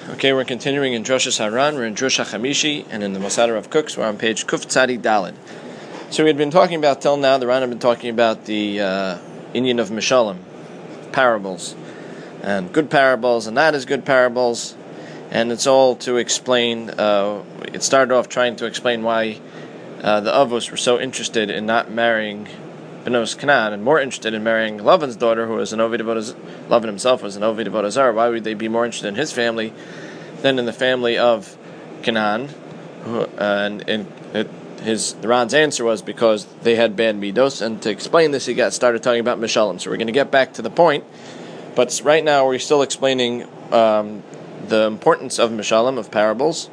Okay, we're continuing in Droshes Haran. We're in Drush HaChamishi, and in the Masada of Cooks, we're on page Kuf Tzadi Daled. So we had been talking about, till now, the Ran had been talking about the Inyan of Mishalim, parables, and good parables, and not as good parables, and it's all to explain, it started off trying to explain why the Avos were so interested in not marrying Benos Canaan, and more interested in marrying Lavan's daughter, who was an Ovid Avodah. Lavan himself was an Ovid Avodah Zarah. Why would they be more interested in his family than in the family of Canaan? The Ran's answer was because they had bad midos, and to explain this, he started talking about Mishalim. So we're going to get back to the point, but right now we're still explaining the importance of Mishalim, of parables.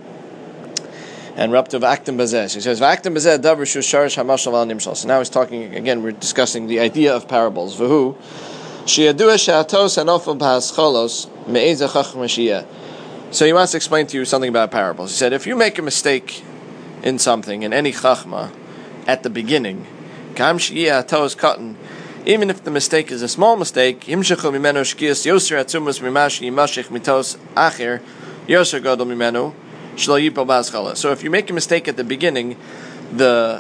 And we're up to V'aktim Bazeh. He says, V'aktim Bazeh davar shu sharish hamashal v'al nimshal. So now he's talking, again, we're discussing the idea of parables. V'hu, she'yadua she'atos hanofel b'hascholos me'ezah chacham hashiyah. So he wants to explain to you something about parables. He said, if you make a mistake in something, in any chachma, at the beginning, kam she'yah atos katan, even if the mistake is a small mistake, yimshechu mimenu shkiyas yoser atzumus mimash yimashich mitos acher yoser gadol mimenu. So if you make a mistake at the beginning, the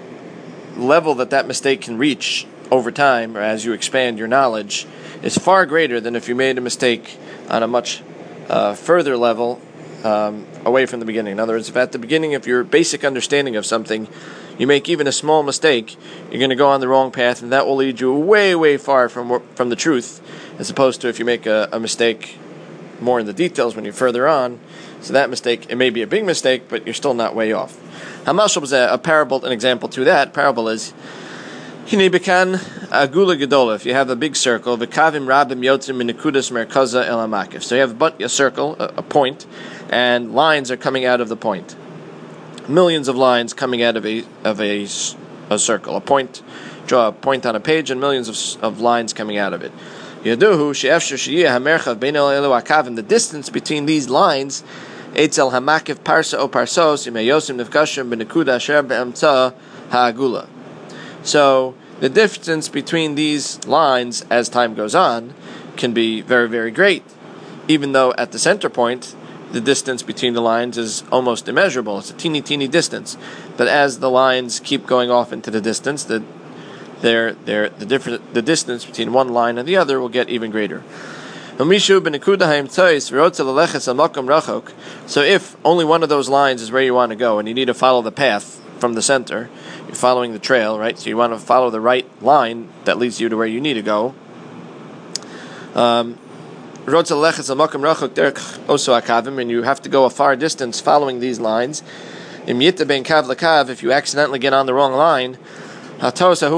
level that mistake can reach over time, or as you expand your knowledge, is far greater than if you made a mistake on a much further level away from the beginning. In other words, if at the beginning of your basic understanding of something, you make even a small mistake, you're going to go on the wrong path, and that will lead you way, way far from the truth, as opposed to if you make a mistake more in the details when you're further on. So that mistake, it may be a big mistake, but you're still not way off. Hamashal was a parable, an example to that. Parable is, Hine bekan agula gedola. If you have a big circle, v'kavim rabim yotzim minikudas merkaza el hamakif. So you have a circle, a point, and lines are coming out of the point. Millions of lines coming out of a circle. A point, draw a point on a page, and millions of lines coming out of it. Yaduhu she'efshar she'yeh hamerchav bein el elu akavim. The distance between these lines, etzel hamakif parsa o parsos imeyosim nefkashim benekuda asher be'emtza ha'agula. So the distance between these lines as time goes on can be very, very great, even though at the center point the distance between the lines is almost immeasurable. It's a teeny distance, but as the lines keep going off into the distance, the distance between one line and the other will get even greater. So if only one of those lines is where you want to go, and you need to follow the path from the center, you're following the trail, right? So you want to follow the right line that leads you to where you need to go. And you have to go a far distance following these lines. If you accidentally get on the wrong line, so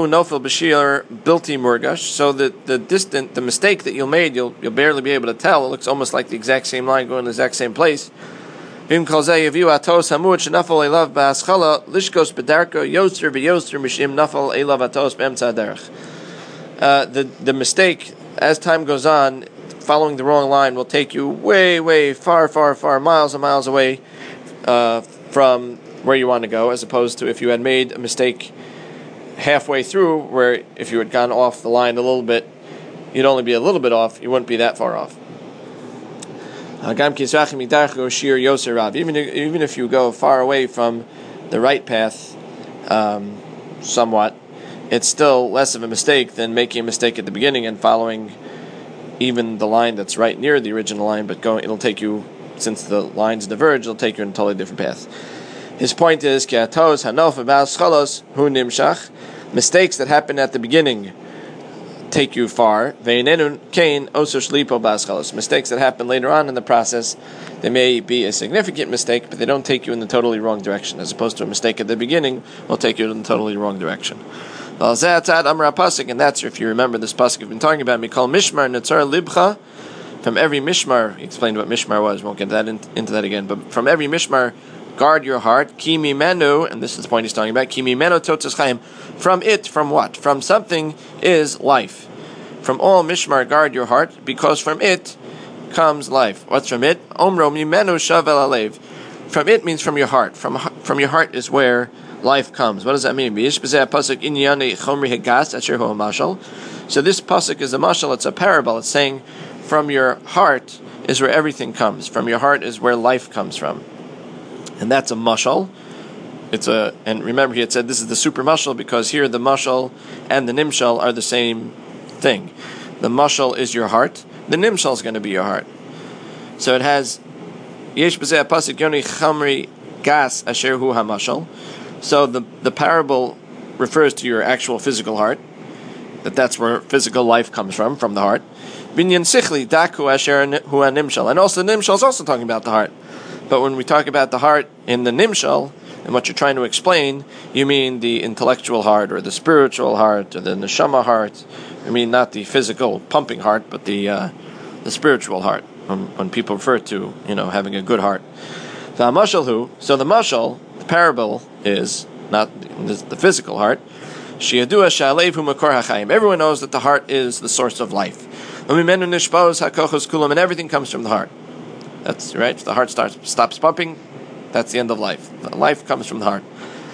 the mistake that you made, you'll barely be able to tell. It looks almost like the exact same line going to the exact same place. The mistake, as time goes on, following the wrong line will take you way, way far, miles and miles away from where you want to go, as opposed to if you had made a mistake halfway through, where if you had gone off the line a little bit, you'd only be a little bit off, you wouldn't be that far off. Even if you go far away from the right path somewhat, it's still less of a mistake than making a mistake at the beginning and following even the line that's right near the original line, but it'll take you, since the lines diverge, it'll take you in a totally different path. His point is, mistakes that happen at the beginning take you far. Mistakes that happen later on in the process, they may be a significant mistake, but they don't take you in the totally wrong direction, as opposed to a mistake at the beginning will take you in the totally wrong direction. And that's, if you remember this pasuk we've been talking about, Mikol Mishmar Netzar Libcha. From every Mishmar, he explained what Mishmar was, won't get that into that again, but from every Mishmar, guard your heart, ki mimenu, and this is the point he's talking about, ki mimenu totzas chaim. From it, from what? From something is life. From all Mishmar, guard your heart, because from it comes life. What's from it? Omro mimenu shavel alev. From it means from your heart. From your heart is where life comes. What does that mean? So this pasuk is a mashal, it's a parable. It's saying from your heart is where everything comes. From your heart is where life comes from. And that's a mashal. And remember, he had said this is the super mashal because here the mashal and the nimshal are the same thing. The mashal is your heart. The nimshal is going to be your heart. So it has yesh b'zeh pasuk yoni chamri gas asher hu hamashal. So the parable refers to your actual physical heart. That's where physical life comes from the heart. Binyan sichli daku asher hu nimshal. And also the nimshal is also talking about the heart. But when we talk about the heart in the nimshal, and what you're trying to explain, you mean the intellectual heart, or the spiritual heart, or the neshama heart. I mean not the physical pumping heart, but the spiritual heart. When people refer to having a good heart. So the mashal, the parable is not the physical heart. Everyone knows that the heart is the source of life. And everything comes from the heart. That's right. If the heart stops pumping, that's the end of life. Life comes from the heart.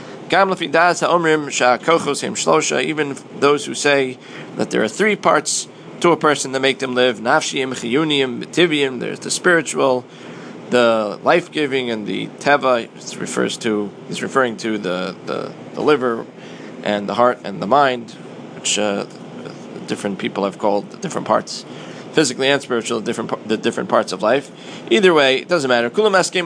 Even those who say that there are three parts to a person that make them live, nafshiyim, chiyuniyim, b'tiviyim, there's the spiritual, the life-giving, and the teva. He's referring to the liver and the heart and the mind, which different people have called the different parts, physically and spiritual, the different parts of life. Either way, it doesn't matter.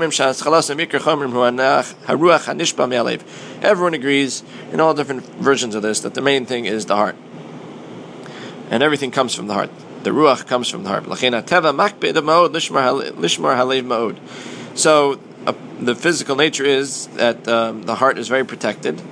Everyone agrees in all different versions of this that the main thing is the heart. And everything comes from the heart. The ruach comes from the heart. So the physical nature is that the heart is very protected.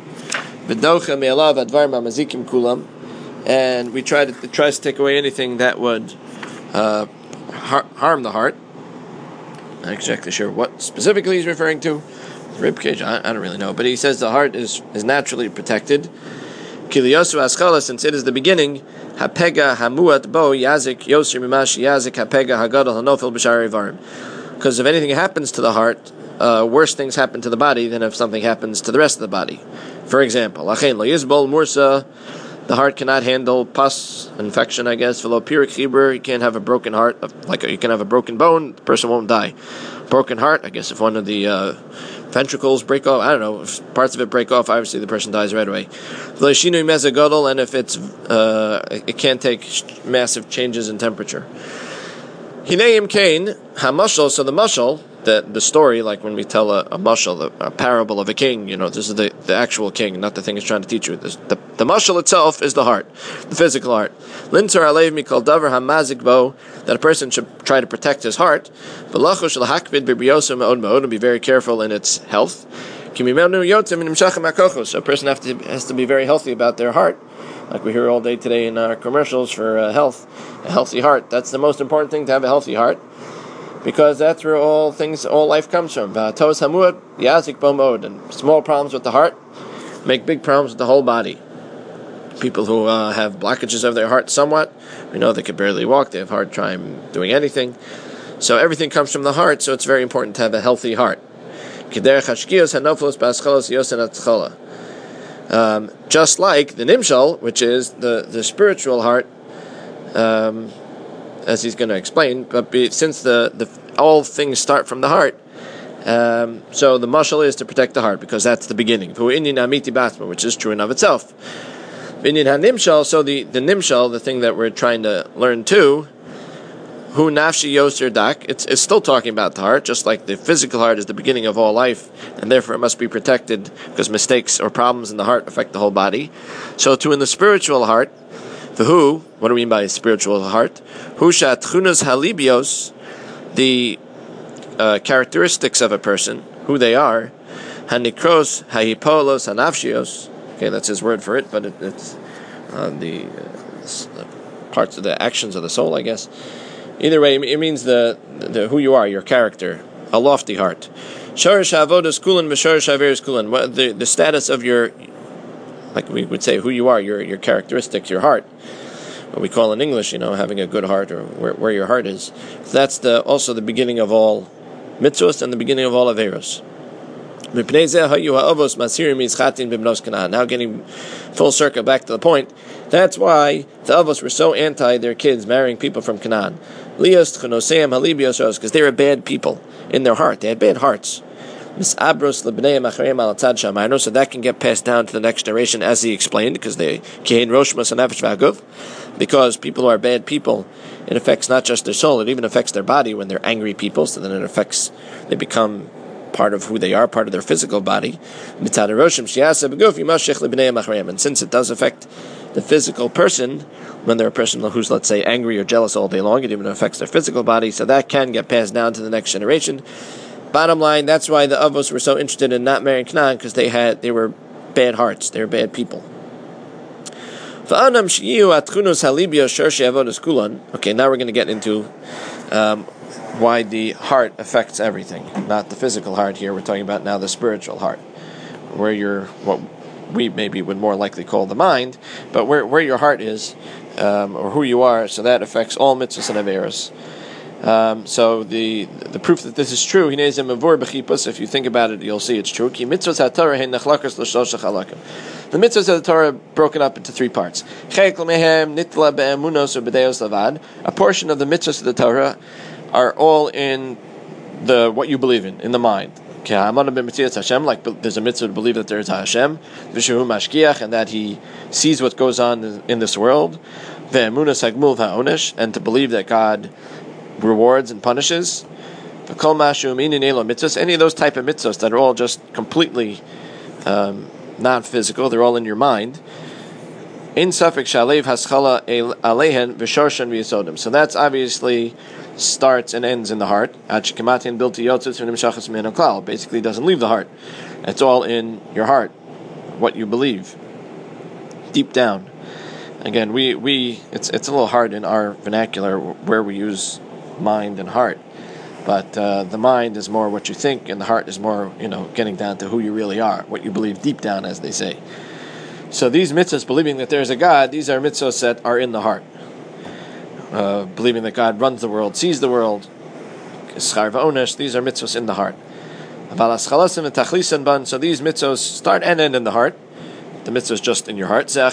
And we try to take away anything that would harm the heart. Not exactly sure what specifically he's referring to. The rib cage, I don't really know. But he says the heart is naturally protected. Kiliyosu askala, since it is the beginning, hapega hamuat bo yazik yosir mimash yazik hapega hagadol hanofil b'shari varim. Because if anything happens to the heart, worse things happen to the body than if something happens to the rest of the body. For example, lachein lo yizbol mursa, the heart cannot handle pus, infection, I guess. V'lo pirik chibur, you can't have a broken heart, you can have a broken bone, the person won't die. Broken heart, I guess if one of the ventricles break off, I don't know, if parts of it break off, obviously the person dies right away. And if it can't take massive changes in temperature. Hineim kain hamashal, so the mashal, the story, like when we tell a mashal, a parable of a king, this is the actual king, not the thing he's trying to teach you. The mashal itself is the heart, the physical heart. Lintar alev mikol davar hamazik bo, that a person should try to protect his heart. B'lachu shel hakvid b'brioso me'od me'od, and be very careful in its health. So a person has to be very healthy about their heart, like we hear all day today in our commercials for health, a healthy heart. That's the most important thing, to have a healthy heart, because that's where all life comes from. And small problems with the heart make big problems with the whole body. People who have blockages of their heart somewhat, we know they can barely walk, they have a hard time doing anything. So everything comes from the heart, so it's very important to have a healthy heart. Just like the nimshal, which is the spiritual heart, as he's going to explain, but since all things start from the heart, so the mashal is to protect the heart, because that's the beginning, which is true in of itself. So the nimshal, the thing that we're trying to learn too, hu nafshi yoser dak, it's still talking about the heart, just like the physical heart is the beginning of all life, and therefore it must be protected, because mistakes or problems in the heart affect the whole body. So too in the spiritual heart, what do we mean by spiritual heart? Hu shat chunas halibios, the characteristics of a person, who they are, hanikros hahipolos hanafshios. Okay, that's his word for it, but it's the parts of the actions of the soul, I guess. Either way, it means the who you are, your character, a lofty heart. Shorish avodas kulan v'shorish averis kulan. The status of your, like we would say, who you are, your characteristics, your heart. What we call in English, having a good heart, or where your heart is. So that's also the beginning of all mitzvos and the beginning of all averos. Now getting full circle back to the point, that's why the Avos were so anti their kids marrying people from Canaan. Because they were bad people in their heart. They had bad hearts. So that can get passed down to the next generation, as he explained, because because people who are bad people, it affects not just their soul, it even affects their body when they're angry people, so then they become part of who they are, part of their physical body. And since it does affect the physical person, when they're a person who's, let's say, angry or jealous all day long, it even affects their physical body, so that can get passed down to the next generation. Bottom line, that's why the Avos were so interested in not marrying Canaan, because they were bad hearts, they were bad people. Okay, now we're going to get into why the heart affects everything, not the physical heart here. We're talking about now the spiritual heart, where what we maybe would more likely call the mind, but where your heart is, or who you are, so that affects all mitzvahs and averos. So the proof that this is true, if you think about it, you'll see it's true. The mitzvahs of the Torah are broken up into 3 parts. A portion of the mitzvahs of the Torah are all in what you believe in the mind. Like there's a mitzvah to believe that there is a Hashem, and that He sees what goes on in this world, and to believe that God rewards and punishes. Any of those type of mitzvahs that are all just completely non-physical, they're all in your mind. So that's obviously starts and ends in the heart. Basically doesn't leave the heart. It's all in your heart, what you believe, deep down. Again, it's a little hard in our vernacular where we use mind and heart, but the mind is more what you think, and the heart is more, getting down to who you really are, what you believe deep down, as they say. So these mitzvahs, believing that there's a God, these are mitzvahs that are in the heart. Believing that God runs the world, sees the world, these are mitzvahs in the heart. So these mitzvahs start and end in the heart. The mitzvah is just in your heart. So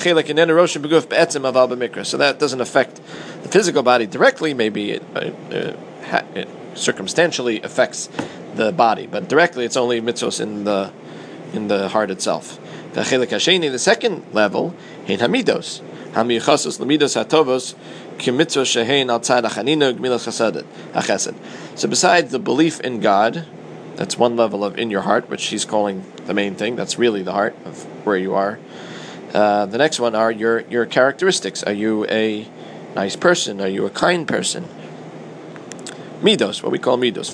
that doesn't affect the physical body directly. Maybe it circumstantially affects the body, but directly it's only mitzvahs in the heart itself. The second level, hamidos, hatovos. So besides the belief in God, that's one level of in your heart, which he's calling the main thing. That's really the heart of where you are. The next one are your characteristics. Are you a nice person? Are you a kind person? Midos, what we call midos.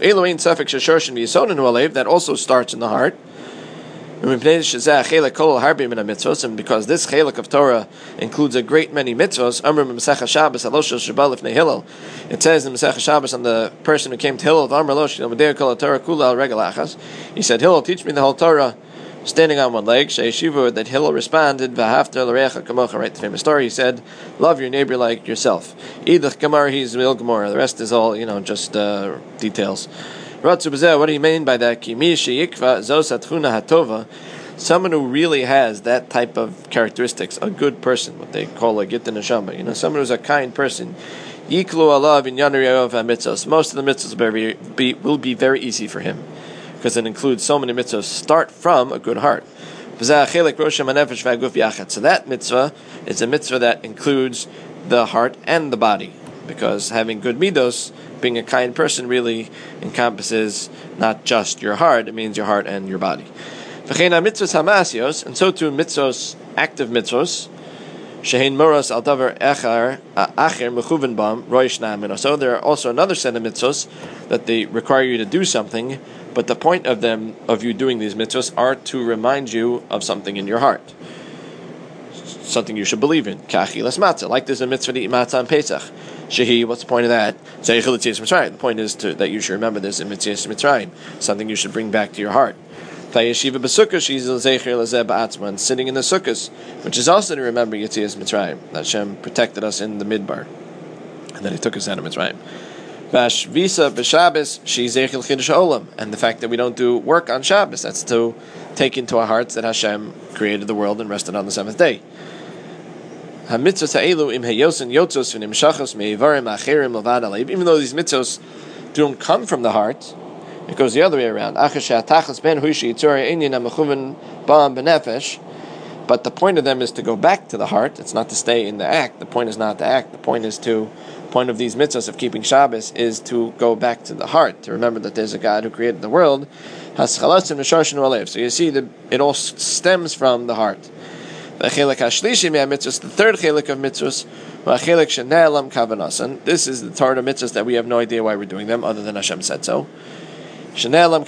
That also starts in the heart. And because this chelik of Torah includes a great many mitzvos, it says in Masechah Shabbos on the person who came to Hillel, he said, Hillel, teach me the whole Torah standing on one leg. That Hillel responded, right, the famous story, he said, love your neighbor like yourself. The rest is all, just details. What do you mean by that? Someone who really has that type of characteristics, a good person, what they call a git neshama, someone who's a kind person. Most of the mitzvahs will be very easy for him, because it includes so many mitzvahs. Start from a good heart. So that mitzvah is a mitzvah that includes the heart and the body, because having good midos, being a kind person, really encompasses not just your heart, it means your heart and your body. And so too mitzvos, active mitzvos, so there are also another set of mitzvos that they require you to do something, but the point of you doing these mitzvos are to remind you of something in your heart, something you should believe in. Like there's a mitzvah to eat matzah on Pesach. Shehi, what's the point of that? The point is that you should remember this in Mitzias Mitzrayim, something you should bring back to your heart. And sitting in the sukkahs, which is also to remember Yetzias Mitzrayim, that Hashem protected us in the Midbar, and that He took us out of Mitzrayim. Vashvisa b'Shabbos she'zeichel chiddush olam, and the fact that we don't do work on Shabbos, that's to take into our hearts that Hashem created the world and rested on the seventh day. Even though these mitzvos don't come from the heart, it goes the other way around. But the point of them is to go back to the heart. It's not to stay in the act. The point is not to act. The point of these mitzvahs of keeping Shabbos is to go back to the heart, to remember that there's a God who created the world. So you see that it all stems from the heart. The third chelik of mitzvahs, this is the Torah mitzvahs that we have no idea why we're doing them, other than Hashem said so. These are called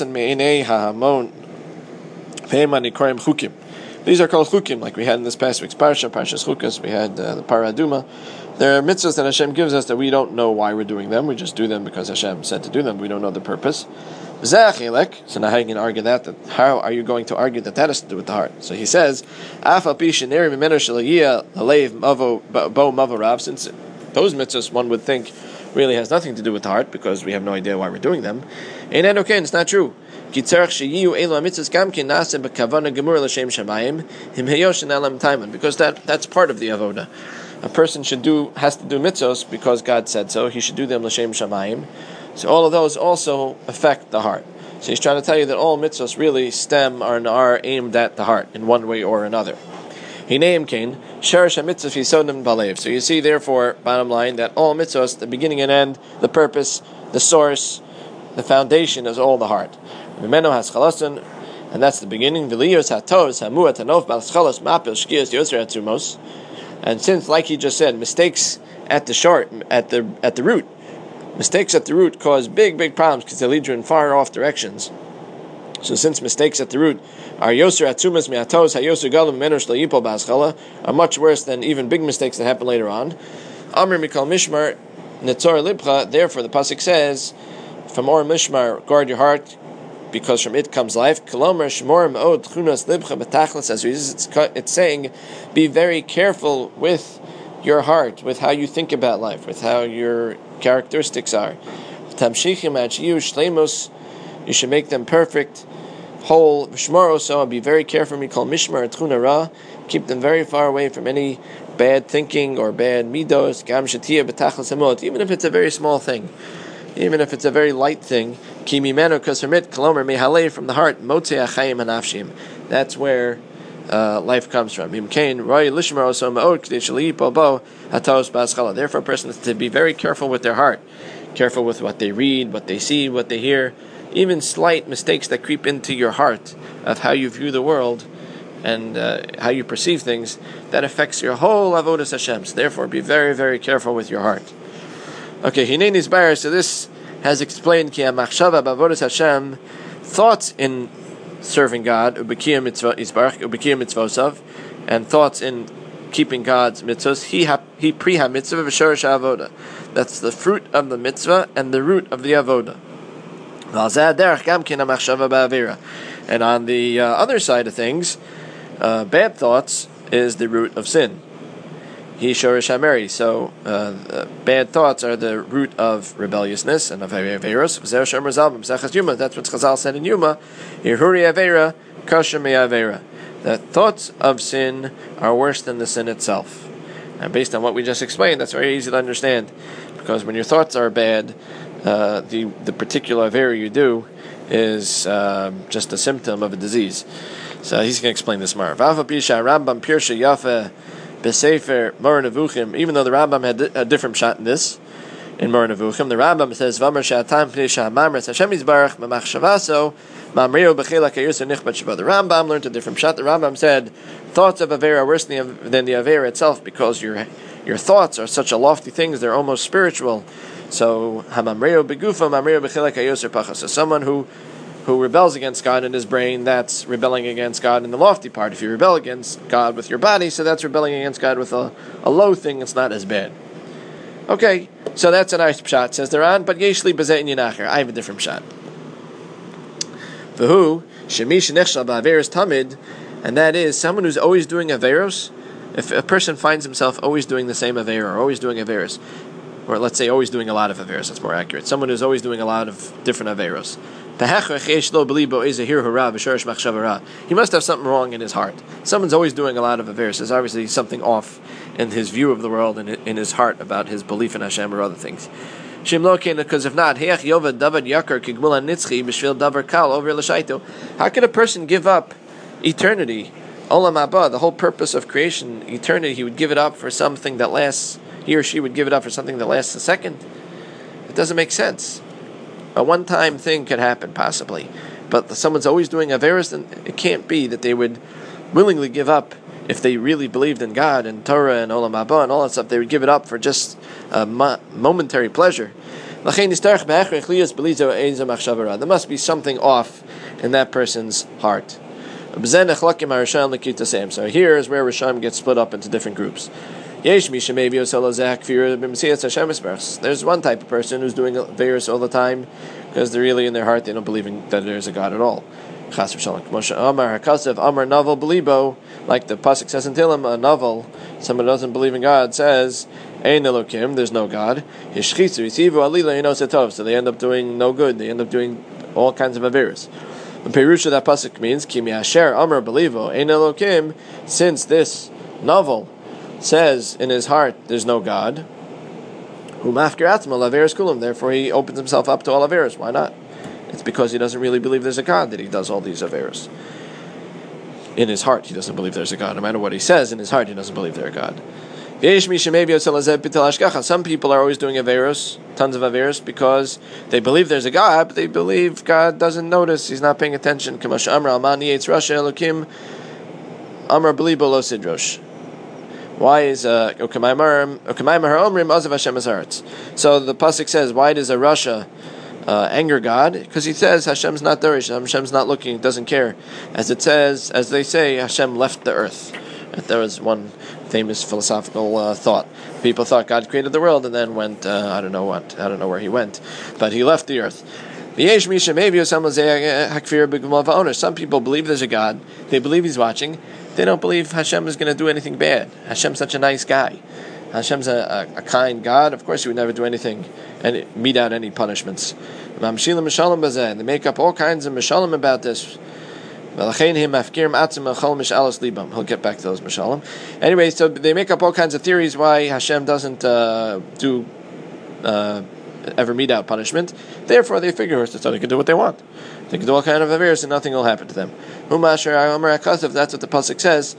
chukim, like we had in this past week's parsha, Parshas Chukas. We had the Paraduma. There are mitzvahs that Hashem gives us that we don't know why we're doing them. We just do them because Hashem said to do them. We don't know the purpose. So now how you can argue that how are you going to argue that has to do with the heart? So he says, since those mitzvahs one would think really has nothing to do with the heart because we have no idea why we're doing them. It's not true. Because that's part of the avoda. A person has to do mitzvos because God said so. He should do them l'shem shamayim. So all of those also affect the heart. So he's trying to tell you that all mitzvos really stem or are aimed at the heart in one way or another. So you see, therefore, bottom line, that all mitzvos, the beginning and end, the purpose, the source, the foundation is all the heart. And that's the beginning. And since, like he just said, mistakes at the root, mistakes at the root cause big problems because they lead you in far off directions. So since mistakes at the root are yoser atzumas miatos hayoser galim menosh layipol ba'aschala, are much worse than even big mistakes that happen later on. Amr mikal mishmar netzor libcha. Therefore, the pasuk says, "From or mishmar, guard your heart, because from it comes life." Kolomer shmor meod chunas libcha betachlis. As it's saying, be very careful with your heart, with how you think about life, with how your characteristics are. Tamshichim achiyu shleimus. You should make them perfect, whole. V'shmaro, so be very careful. We call mishmar tchuna ra. Keep them very far away from any bad thinking or bad midos. Gam shatia betachlis hamot. Even if it's a very small thing, even if it's a very light thing. Ki mimenu, because from it, kolomer mehalei, from the heart, motzei achayim hanafshim. That's where life comes from. Therefore, a person is to be very careful with their heart, careful with what they read, what they see, what they hear, even slight mistakes that creep into your heart of how you view the world and how you perceive things, that affects your whole avodas Hashem. So therefore, be very, very careful with your heart. Okay, Hinei Nizbar, so this has explained ki ha-machshava b'avodas Hashem, thoughts in serving God, ubekiyah mitzvosav, and thoughts in keeping God's mitzvahs. He priha mitzvah v'shorish avoda. That's the fruit of the mitzvah and the root of the avoda. And on the other side of things, bad thoughts is the root of sin. He shorish hameri. So bad thoughts are the root of rebelliousness and of averos. That's what Chazal said in Yuma. Irhuri avera kasher me'avera. That thoughts of sin are worse than the sin itself. And based on what we just explained, that's very easy to understand. Because when your thoughts are bad, the particular avera you do is just a symptom of a disease. So he's going to explain this more. V'afa pisha Rambam pirsha yafa b'sefer Moreh Nevuchim. Even though the Rambam had a different shot in this, in Moreh Nevuchim, the Rambam says, "V'amar she'atam pnei she'hamamres Hashem yizbarach b'machshavaso mamreu b'chilak hayusa nichbat sheba." The Rambam learned a different shot. The Rambam said, thoughts of avera are worse than the avera itself, because your thoughts are such a lofty things; they're almost spiritual. So hamamreu begufa mamreu b'chilak hayusa pachas. So someone who rebels against God in his brain, that's rebelling against God in the lofty part. If you rebel against God with your body, so that's rebelling against God with a low thing. It's not as bad. Okay, so that's a nice pshat, says the Ran, but yeshli b'zeh inyan acher. I have a different pshat. V'hu shemi shenechshal ba'averos tamid, and that is someone who's always doing averos. If a person finds himself always doing the same avera, or always doing averos, or let's say always doing a lot of averos, that's more accurate. Someone who's always doing a lot of different averos. He must have something wrong in his heart. Someone's always doing a lot of averos. There's obviously something off in his view of the world and in his heart about his belief in Hashem or other things. Because if not, how could a person give up eternity, olam haba, the whole purpose of creation, eternity? He would give it up for something that lasts. He or she would give it up for something that lasts a second. It doesn't make sense. A one-time thing could happen possibly, but someone's always doing averos, then it can't be that they would willingly give up. If they really believed in God and Torah and olam haba and all that stuff, they would give it up for just a momentary pleasure. There must be something off in that person's heart. So here is where Rishon gets split up into different groups. There's one type of person who's doing averos all the time because they're really in their heart they don't believe that there's a God at all. Like the pasuk says in Tehillim, a novel, someone who doesn't believe in God says, "Ein Elokim," there's no God. So they end up doing no good. They end up doing all kinds of averos. The Perusha that pasuk means, since this novel says in his heart there's no God, therefore he opens himself up to all averos. Why not? It's because he doesn't really believe there's a God that he does all these averos. In his heart, he doesn't believe there's a God. No matter what he says, in his heart, he doesn't believe there's a God. Some people are always doing averos, tons of averos, because they believe there's a God, but they believe God doesn't notice. He's not paying attention. Why is so the pasuk says, why does a Rasha anger God? Because he says Hashem's not there, Hashem's not looking, doesn't care. As they say, Hashem left the earth. There was one famous philosophical thought. People thought God created the world and then went, I don't know where he went, but he left the earth. Some people believe there's a God, they believe he's watching, they don't believe Hashem is going to do anything bad. Hashem's such a nice guy. Hashem's a kind God. Of course, he would never do anything and mete out any punishments. They make up all kinds of mishalim about this. He'll get back to those mishalim. Anyway, so they make up all kinds of theories why Hashem doesn't ever mete out punishment. Therefore, they figure so they can do what they want. They can do all kinds of averos and nothing will happen to them. That's what the pasuk says.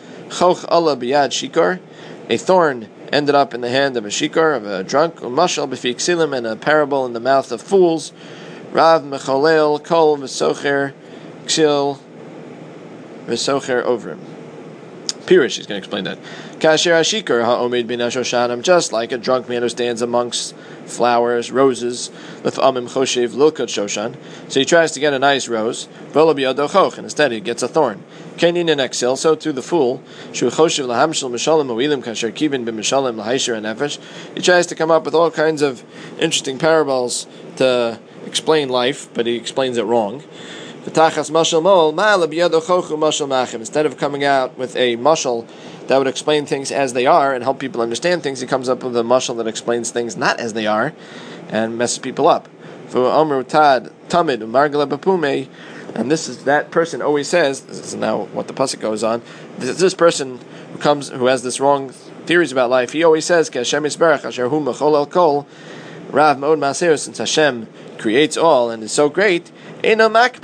A thorn ended up in the hand of a shikar, of a drunk, and a parable in the mouth of fools. Rav mecholel kol v'socher ksil v'socher ovrim. Pirish, he's going to explain that. Kasher hashikar ha'omid bin ashoshanim, just like a drunk man who stands amongst flowers, roses, l'f'amim choshev lilkot shoshan. So he tries to get a nice rose, v'lo b'yado choch, and instead he gets a thorn. Kenin and exil, so too the fool, shu choshev lahamshel mishalim u'ilim kasher kivin b'mishalim lahaysher and nefesh. He tries to come up with all kinds of interesting parables to explain life, but he explains it wrong. Instead of coming out with a mashal that would explain things as they are and help people understand things, he comes up with a mashal that explains things not as they are and messes people up. And this is that person always says, this is now what the pasuk goes on, this person who has this wrong theories about life, he always says, since Hashem creates all and is so great, he doesn't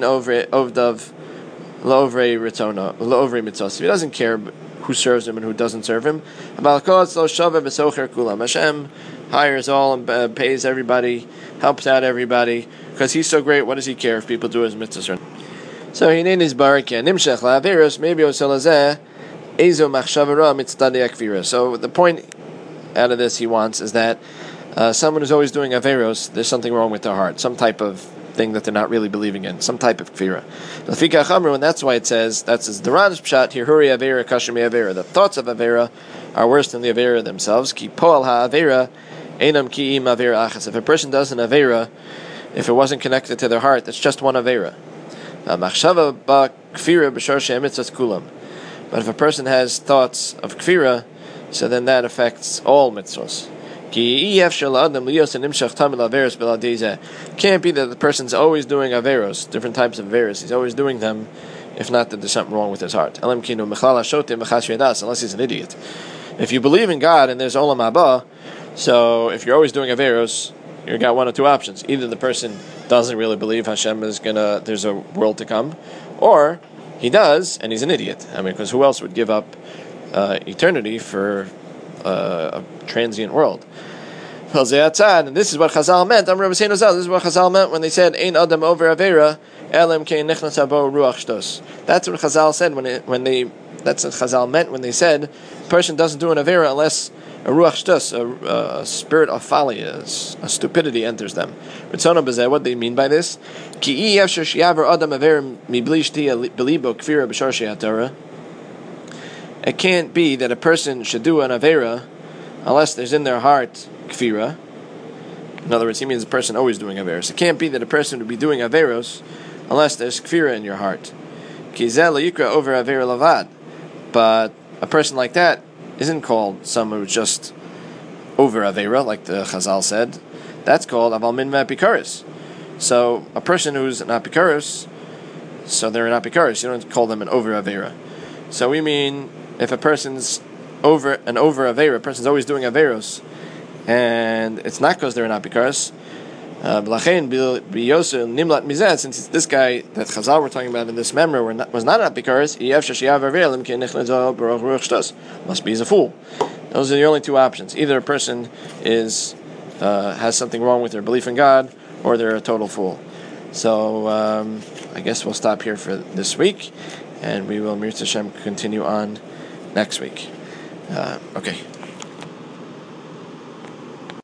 care who serves him and who doesn't serve him. Hashem hires all and pays everybody, helps out everybody, because he's so great. What does he care if people do his mitzvahs? So he named his barakia nimshech la'averos maybe oselazeh ezo machshavara mitzadei akvira. So the point out of this he wants is that someone who's always doing averos, there's something wrong with their heart, some type of thing that they're not really believing in, some type of kfira. And that's why it says, that's the Ranish Pshat, Hirhuri Avera Kashmi Avera. The thoughts of Avera are worse than the Avera themselves. Ki Poal HaAvera Einam Ki'im Avera Achas. If a person does an Avera, if it wasn't connected to their heart, that's just one Avera. Machshava Ba Kfira B'Shar She'emitzas Kulam. But if a person has thoughts of kfira, so then that affects all mitzvos. Can't be that the person's always doing averos, different types of averos. He's always doing them, if not that there's something wrong with his heart. Unless he's an idiot. If you believe in God and there's olam haba, so if you're always doing averos, you've got one or two options. Either the person doesn't really believe Hashem there's a world to come, or he does and he's an idiot. Because who else would give up eternity for a transient world? And this is what Chazal meant. This is what Chazal meant when they said "Ein Adam over Avera, Elam Kein Nechnas Abo Ruach Shtos." That's what Chazal said That's what Chazal meant when they said a person doesn't do an Avera unless a Ruach Shtos, a spirit of folly, a stupidity enters them. What they mean by this? It can't be that a person should do an Avera unless there's in their heart kfira. In other words, he means a person always doing averos. It can't be that a person would be doing averos unless there's kfira in your heart. Kizel yikra over avera lavad. But a person like that isn't called someone who's just over avera, like the Chazal said. That's called aval min ma'apikaris. So a person who's an apikaris, so they're an apikaris. You don't call them an over avera. So we mean if a person's over avera, a person's always doing averos, and it's not because they're an apikaris. Since this guy that Chazal we're talking about in this memory was not an apikaris, must be he's a fool. Those are the only two options. Either a person has something wrong with their belief in God, or they're a total fool. So I guess we'll stop here for this week, and we will Mirz Hashem continue on next week. Okay.